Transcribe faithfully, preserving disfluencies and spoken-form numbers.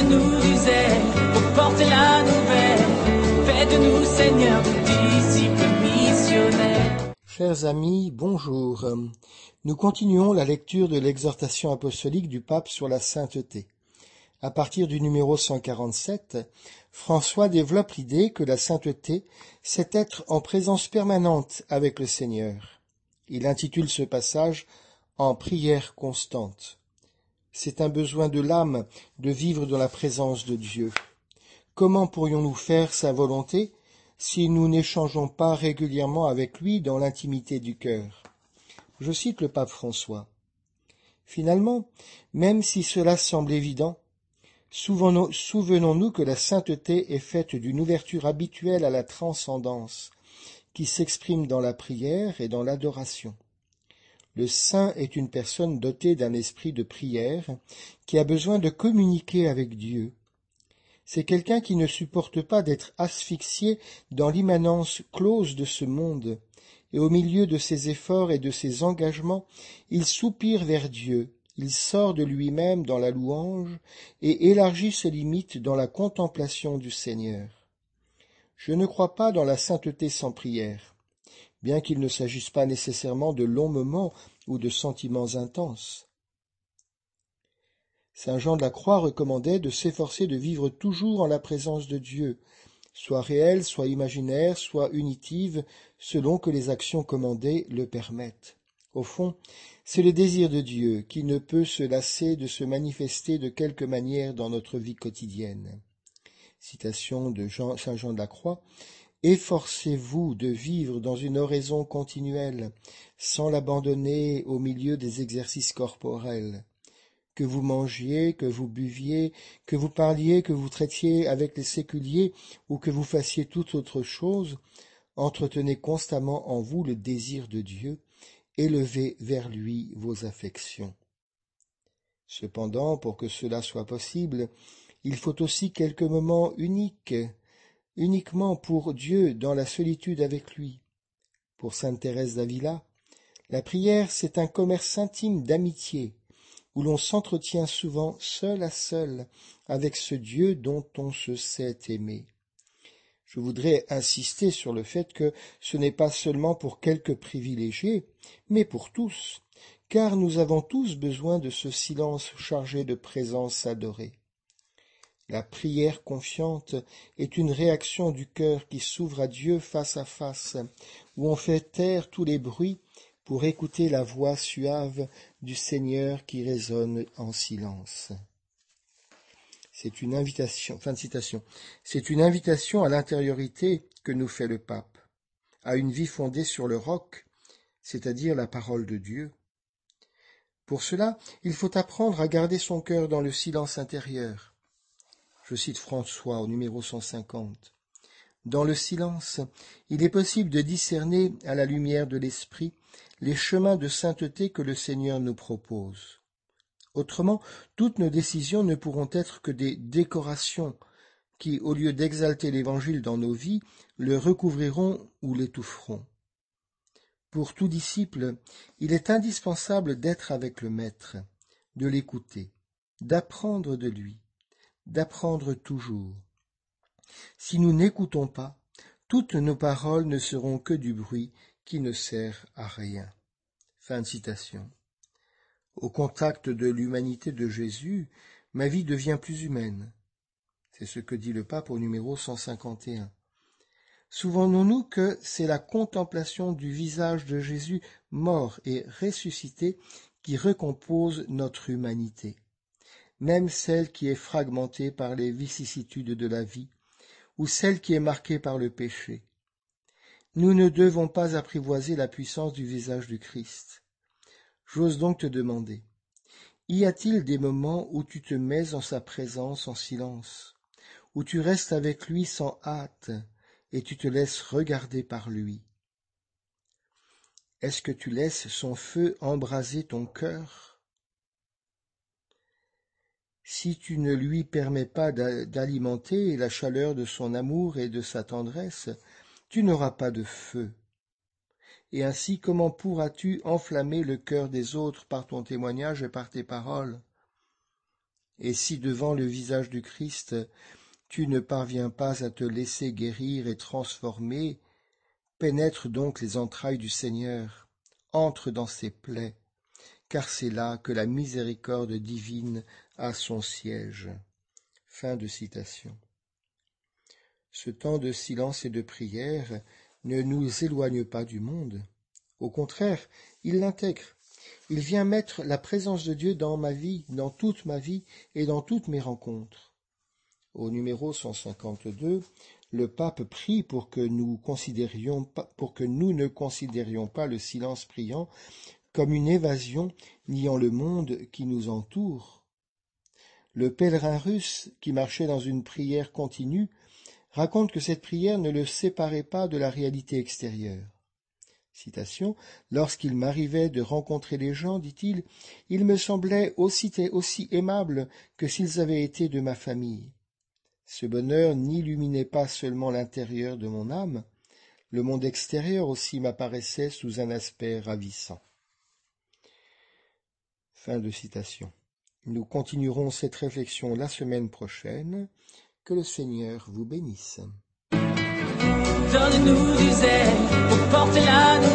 nous du zèle pour porter la nouvelle. Fais de nous, Seigneur, des disciples missionnaires. Chers amis, bonjour. Nous continuons la lecture de l'exhortation apostolique du pape sur la sainteté. À partir du numéro cent quarante-sept, François développe l'idée que la sainteté, c'est être en présence permanente avec le Seigneur. Il intitule ce passage « En prière constante ». C'est un besoin de l'âme de vivre dans la présence de Dieu. Comment pourrions-nous faire sa volonté si nous n'échangeons pas régulièrement avec lui dans l'intimité du cœur ? Je cite le pape François. Finalement, même si cela semble évident, souvenons-nous que la sainteté est faite d'une ouverture habituelle à la transcendance, qui s'exprime dans la prière et dans l'adoration. Le saint est une personne dotée d'un esprit de prière qui a besoin de communiquer avec Dieu. C'est quelqu'un qui ne supporte pas d'être asphyxié dans l'immanence close de ce monde, et au milieu de ses efforts et de ses engagements, il soupire vers Dieu, il sort de lui-même dans la louange et élargit ses limites dans la contemplation du Seigneur. Je ne crois pas dans la sainteté sans prière, bien qu'il ne s'agisse pas nécessairement de longs moments ou de sentiments intenses. Saint Jean de la Croix recommandait de s'efforcer de vivre toujours en la présence de Dieu, soit réelle, soit imaginaire, soit unitive, selon que les actions commandées le permettent. Au fond, c'est le désir de Dieu qui ne peut se lasser de se manifester de quelque manière dans notre vie quotidienne. Citation de Jean, Saint Jean de la Croix. « Efforcez-vous de vivre dans une oraison continuelle, sans l'abandonner au milieu des exercices corporels. Que vous mangiez, que vous buviez, que vous parliez, que vous traitiez avec les séculiers ou que vous fassiez toute autre chose, entretenez constamment en vous le désir de Dieu, élevez vers lui vos affections. Cependant, pour que cela soit possible, il faut aussi quelques moments uniques, uniquement pour Dieu dans la solitude avec lui. Pour sainte Thérèse d'Avila, la prière, c'est un commerce intime d'amitié, où l'on s'entretient souvent seul à seul avec ce Dieu dont on se sait aimé. Je voudrais insister sur le fait que ce n'est pas seulement pour quelques privilégiés, mais pour tous, car nous avons tous besoin de ce silence chargé de présence adorée. La prière confiante est une réaction du cœur qui s'ouvre à Dieu face à face, où on fait taire tous les bruits pour écouter la voix suave du Seigneur qui résonne en silence. C'est une invitation, fin de citation. C'est une invitation à l'intériorité que nous fait le pape, à une vie fondée sur le roc, c'est-à-dire la parole de Dieu. Pour cela, il faut apprendre à garder son cœur dans le silence intérieur. Je cite François au numéro cent cinquante. Dans le silence, il est possible de discerner, à la lumière de l'esprit, les chemins de sainteté que le Seigneur nous propose. Autrement, toutes nos décisions ne pourront être que des décorations qui, au lieu d'exalter l'Évangile dans nos vies, le recouvriront ou l'étoufferont. Pour tout disciple, il est indispensable d'être avec le Maître, de l'écouter, d'apprendre de lui, d'apprendre toujours. Si nous n'écoutons pas, toutes nos paroles ne seront que du bruit qui ne sert à rien. » Fin de citation. Au contact de l'humanité de Jésus, ma vie devient plus humaine. C'est ce que dit le pape au numéro cent cinquante et un. Souvenons-nous que c'est la contemplation du visage de Jésus mort et ressuscité qui recompose notre humanité, même celle qui est fragmentée par les vicissitudes de la vie, ou celle qui est marquée par le péché. Nous ne devons pas apprivoiser la puissance du visage du Christ. J'ose donc te demander, y a-t-il des moments où tu te mets en sa présence en silence, où tu restes avec lui sans hâte et tu te laisses regarder par lui? Est-ce que tu laisses son feu embraser ton cœur? Si tu ne lui permets pas d'alimenter la chaleur de son amour et de sa tendresse, tu n'auras pas de feu. Et ainsi, comment pourras-tu enflammer le cœur des autres par ton témoignage et par tes paroles? Et si devant le visage du Christ, tu ne parviens pas à te laisser guérir et transformer, pénètre donc les entrailles du Seigneur, entre dans ses plaies, car c'est là que la miséricorde divine a son siège. Fin de citation. Ce temps de silence et de prière ne nous éloigne pas du monde. Au contraire, il l'intègre. Il vient mettre la présence de Dieu dans ma vie, dans toute ma vie et dans toutes mes rencontres. Au numéro cent cinquante-deux, le pape prie pour que nous considérions pas, pour que nous ne considérions pas le silence priant comme une évasion niant le monde qui nous entoure. Le pèlerin russe, qui marchait dans une prière continue, raconte que cette prière ne le séparait pas de la réalité extérieure. Citation, « Lorsqu'il m'arrivait de rencontrer les gens, dit-il, ils me semblaient aussi, aussi aimables que s'ils avaient été de ma famille. Ce bonheur n'illuminait pas seulement l'intérieur de mon âme, le monde extérieur aussi m'apparaissait sous un aspect ravissant. » Fin de citation. Nous continuerons cette réflexion la semaine prochaine. Que le Seigneur vous bénisse. Donne-nous du zèle pour porter la